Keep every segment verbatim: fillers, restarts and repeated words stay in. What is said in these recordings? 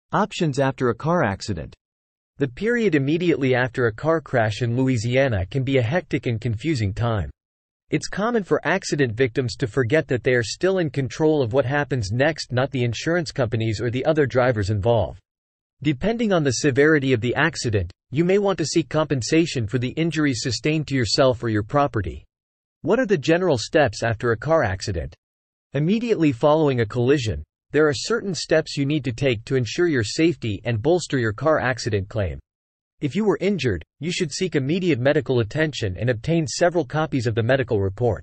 Options after a car accident. The period immediately after a car crash in Louisiana can be a hectic and confusing time. It's common for accident victims to forget that they are still in control of what happens next, not the insurance companies or the other drivers involved. Depending on the severity of the accident, you may want to seek compensation for the injuries sustained to yourself or your property. What are the general steps after a car accident? Immediately following a collision, there are certain steps you need to take to ensure your safety and bolster your car accident claim. If you were injured, you should seek immediate medical attention and obtain several copies of the medical report.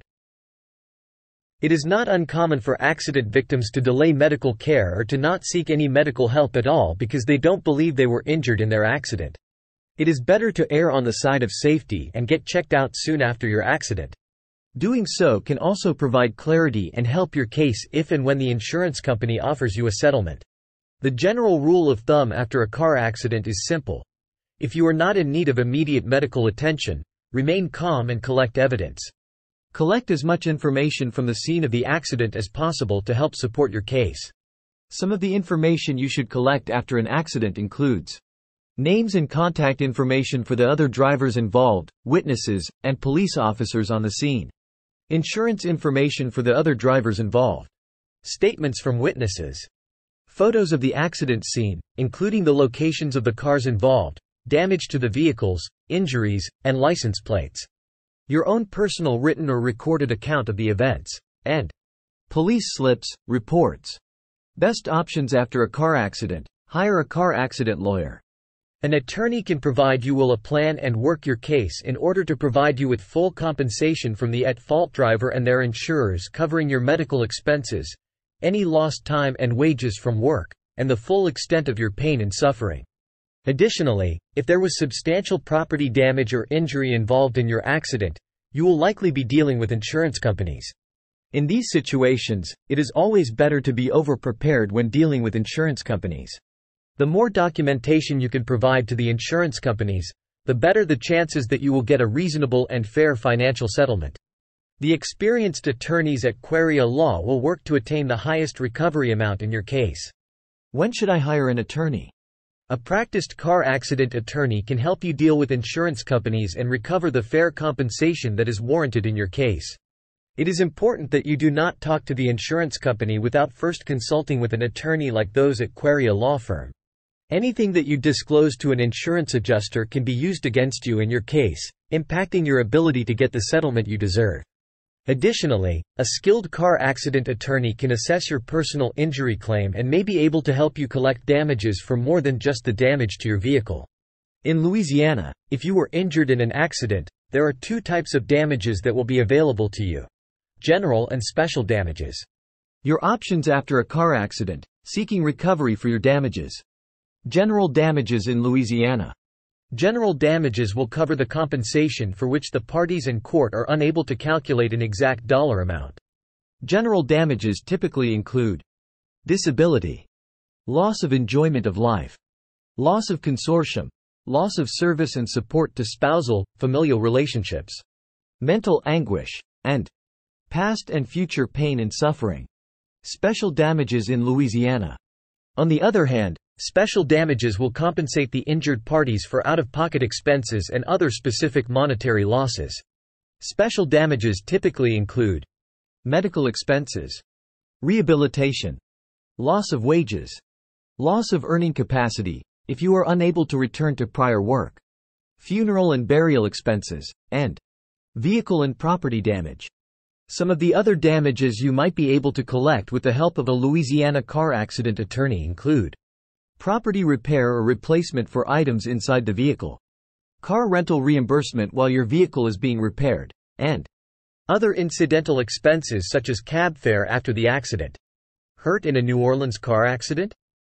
It is not uncommon for accident victims to delay medical care or to not seek any medical help at all because they don't believe they were injured in their accident. It is better to err on the side of safety and get checked out soon after your accident. Doing so can also provide clarity and help your case if and when the insurance company offers you a settlement. The general rule of thumb after a car accident is simple. If you are not in need of immediate medical attention, remain calm and collect evidence. Collect as much information from the scene of the accident as possible to help support your case. Some of the information you should collect after an accident includes names and contact information for the other drivers involved, witnesses, and police officers on the scene. Insurance information for the other drivers involved. Statements from witnesses. Photos of the accident scene, including the locations of the cars involved, damage to the vehicles, injuries, and license plates. Your own personal written or recorded account of the events, and police slips, reports. Best options after a car accident. Hire a car accident lawyer. An attorney can provide you will a plan and work your case in order to provide you with full compensation from the at-fault driver and their insurers, covering your medical expenses, any lost time and wages from work, and the full extent of your pain and suffering. Additionally, if there was substantial property damage or injury involved in your accident, you will likely be dealing with insurance companies. In these situations, it is always better to be over-prepared when dealing with insurance companies. The more documentation you can provide to the insurance companies, the better the chances that you will get a reasonable and fair financial settlement. The experienced attorneys at Queria Law will work to attain the highest recovery amount in your case. When should I hire an attorney? A practiced car accident attorney can help you deal with insurance companies and recover the fair compensation that is warranted in your case. It is important that you do not talk to the insurance company without first consulting with an attorney like those at Queria Law Firm. Anything that you disclose to an insurance adjuster can be used against you in your case, impacting your ability to get the settlement you deserve. Additionally, a skilled car accident attorney can assess your personal injury claim and may be able to help you collect damages for more than just the damage to your vehicle. In Louisiana, if you were injured in an accident, there are two types of damages that will be available to you: general and special damages. Your options after a car accident, seeking recovery for your damages. General damages in Louisiana. General damages will cover the compensation for which the parties in court are unable to calculate an exact dollar amount. General damages typically include disability, loss of enjoyment of life, loss of consortium, loss of service and support to spousal, familial relationships, mental anguish, and past and future pain and suffering. Special damages in Louisiana. On the other hand, special damages will compensate the injured parties for out-of-pocket expenses and other specific monetary losses. Special damages typically include medical expenses, rehabilitation, loss of wages, loss of earning capacity, if you are unable to return to prior work, funeral and burial expenses, and vehicle and property damage. Some of the other damages you might be able to collect with the help of a Louisiana car accident attorney include property repair or replacement for items inside the vehicle, car rental reimbursement while your vehicle is being repaired, and other incidental expenses such as cab fare after the accident. Hurt in a New Orleans car accident?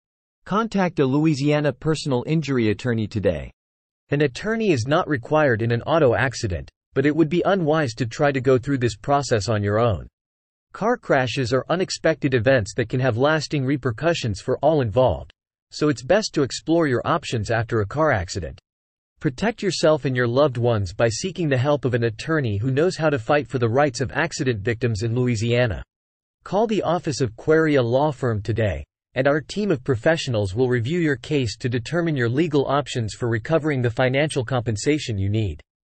Contact a Louisiana personal injury attorney today. An attorney is not required in an auto accident, but it would be unwise to try to go through this process on your own. Car crashes are unexpected events that can have lasting repercussions for all involved, so it's best to explore your options after a car accident. Protect yourself and your loved ones by seeking the help of an attorney who knows how to fight for the rights of accident victims in Louisiana. Call the office of Queria Law Firm today, and our team of professionals will review your case to determine your legal options for recovering the financial compensation you need.